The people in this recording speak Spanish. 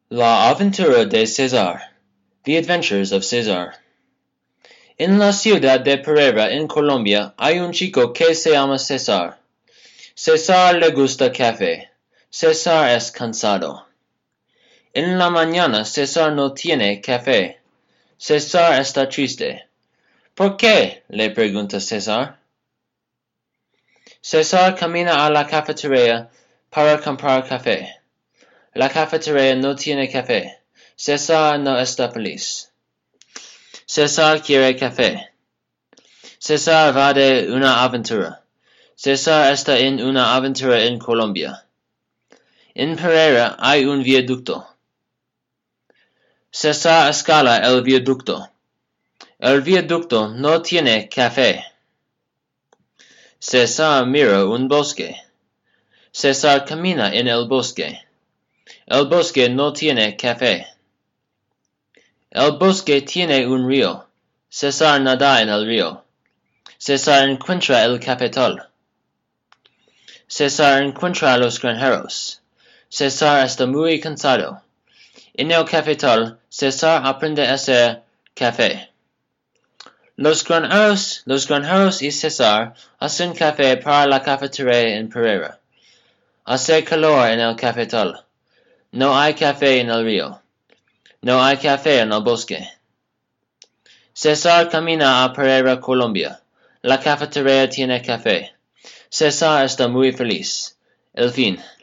La aventura de César. The Adventures of César. En la ciudad de Pereira, en Colombia, hay un chico que se llama César. César le gusta café. César es cansado. En la mañana César no tiene café. César está triste. ¿Por qué?, le pregunta César. César camina a la cafetería para comprar café. La cafetería no tiene café. César no está feliz. César quiere café. César va de una aventura. César está en una aventura en Colombia. En Pereira hay un viaducto. César escala el viaducto. El viaducto no tiene café. César mira un bosque. César camina en el bosque. El bosque no tiene café. El bosque tiene un río. César nada en el río. César encuentra el cafetal. César encuentra a los granjeros. César está muy cansado. En el cafetal, César aprende a hacer café. Los granjeros y César hacen café para la cafetería en Pereira. Hace calor en el cafetal. No hay café en el río. No hay café en el bosque. César camina a Pereira, Colombia. La cafetería tiene café. César está muy feliz. El fin.